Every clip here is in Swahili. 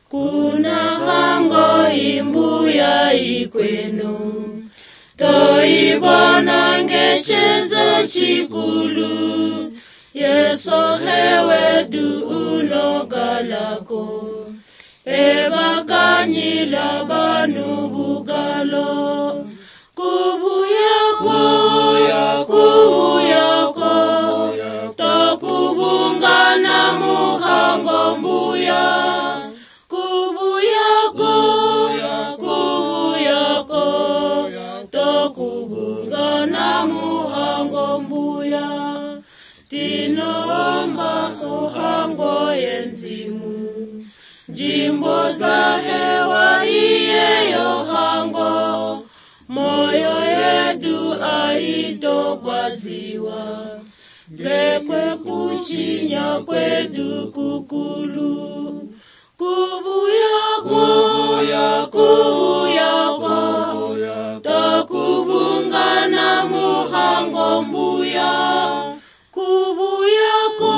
kuna hango imbuya ikwenu, toibona ngecheze chikulu, Yeso hewe du unogalako, ebakanyila banu bugalo, kubuyako, tokubungana muhango mbuya, kubuyako, tokubungana muhango mbuya, tinomba muhango yenzimu, jimbo za hewa iye yohango, moyo yedu aido kwa ziwa, gekwe kuchinya kwedu kukulu, kubuyako, tokubungana muhango mbuya, kubuyako,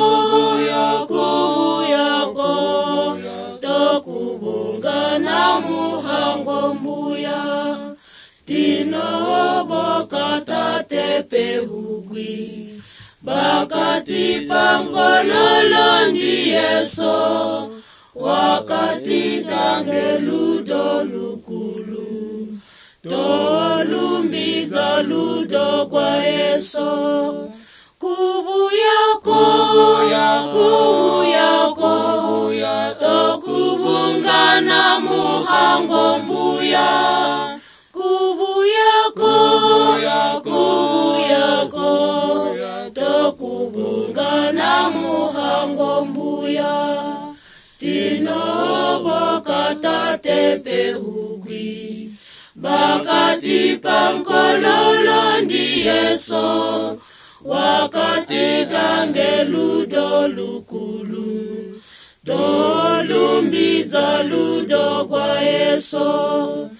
tokubungana muhango mbuya, tino bokata tepe hugwi, bakati pangololo ndi Yeso, wakati tangeludo lukulu, tolumbiza ludo kwa Yeso, kubuyako, tokubungana muhango mbuya, kubuyako, tokubungana muhango mbuya, tino bokata tepe hugwi, bakati pangololo ndi Yeso, wakati gangeludo lukulu, tolumbiza ludo kwa Yeso,